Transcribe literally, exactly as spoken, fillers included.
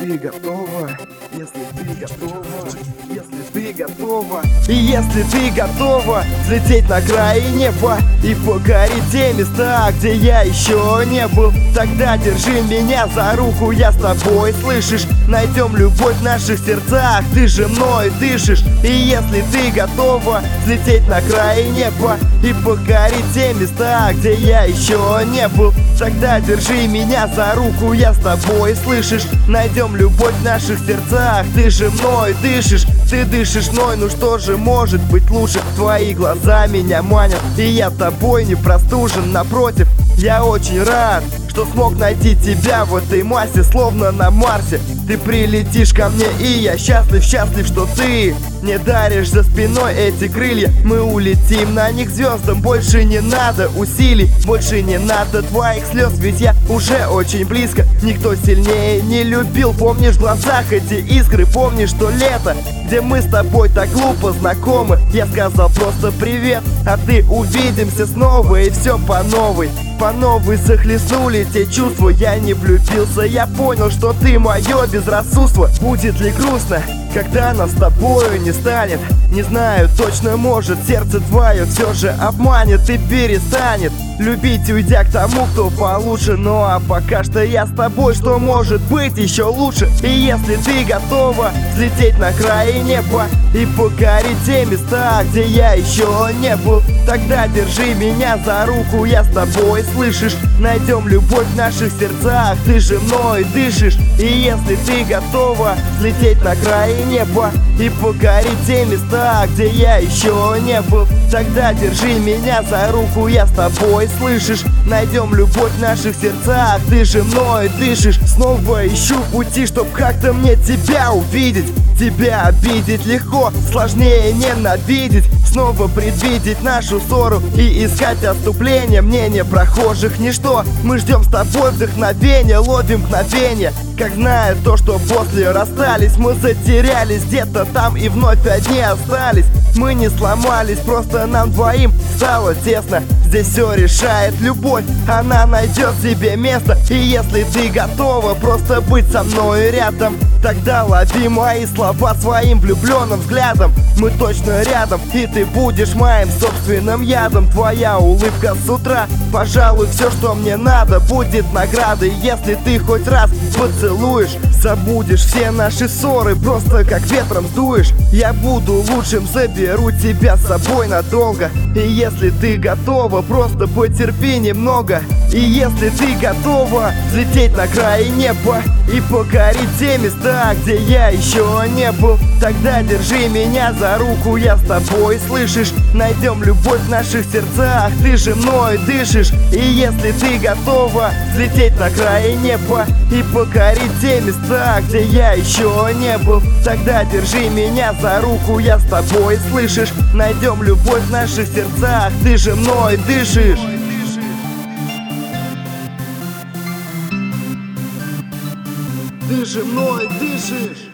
ты готова, если ты готова, если ты готова, и если ты готова взлететь на край неба и покорить те места, где я еще не был, тогда держи меня за руку, я с тобой, слышишь? Найдем любовь в наших сердцах, ты же мной дышишь. И если ты готова взлететь на край неба и покорить те места, где я еще не был, тогда держи меня за руку, я с тобой, слышишь? Найдем любовь в наших сердцах, ты же мной дышишь. Ты дышишь мной, ну что же может быть лучше? Твои глаза меня манят, и я тобой не простужен. Напротив, я очень рад, что смог найти тебя в этой массе, словно на Марсе. Ты прилетишь ко мне, и я счастлив, счастлив, что ты не даришь за спиной эти крылья. Мы улетим на них звездам, больше не надо усилий, больше не надо твоих слез, ведь я уже очень близко. Никто сильнее не любил, помнишь в глазах эти искры, помнишь то лето, где мы с тобой так глупо знакомы. Я сказал просто привет, а ты увидимся снова, и все по новой. По новой захлестнули те чувства, я не влюбился, я понял, что ты мое безрассудство. Будет ли грустно, когда нас с тобою не станет? Не знаю точно, может, сердце твое все же обманет и перестанет любить, уйдя к тому, кто получше. Ну а пока что я с тобой, что может быть еще лучше? И если ты готова взлететь на край неба и покорить те места, где я еще не был, тогда держи меня за руку, я с тобой, слышишь? Найдем любовь в наших сердцах, ты же мной дышишь. И если ты готова взлететь на край неба и покорить те места, где я еще не был, тогда держи меня за руку, я с тобой, слышишь? Найдем любовь в наших сердцах, ты же мной дышишь. Снова ищу пути, чтоб как-то мне тебя увидеть. Тебя обидеть легко, сложнее ненавидеть. Снова предвидеть нашу ссору и искать отступление. Мнение прохожих ничто, мы ждем с тобой вдохновения, ловим мгновение, как зная то, что после расстались. Мы затерялись где-то там и вновь одни остались. Мы не сломались, просто нам двоим стало тесно. Здесь все решает любовь, она найдет себе место. И если ты готова просто быть со мной рядом, тогда лови мои слова своим влюбленным взглядом. Мы точно рядом, и ты будешь моим собственным ядом. Твоя улыбка с утра, пожалуй, все, что мне надо, будет наградой. Если ты хоть раз поцелуешь, забудешь все наши ссоры, просто как ветром сдуешь. Я буду лучшим, заберу тебя с собой надолго. И если ты готова, просто потерпи немного. И если ты готова взлететь на край неба и покорить те места, где я еще не был, тогда держи меня за руку, я с тобой, слышишь? Найдем любовь в наших сердцах, ты же мной дышишь. И если ты готова взлететь на край неба и покорить те места, где я еще не был, тогда держи меня за руку, я с тобой, слышишь? Найдем любовь в наших сердцах, ты же мной дышишь. Ты же мной дышишь.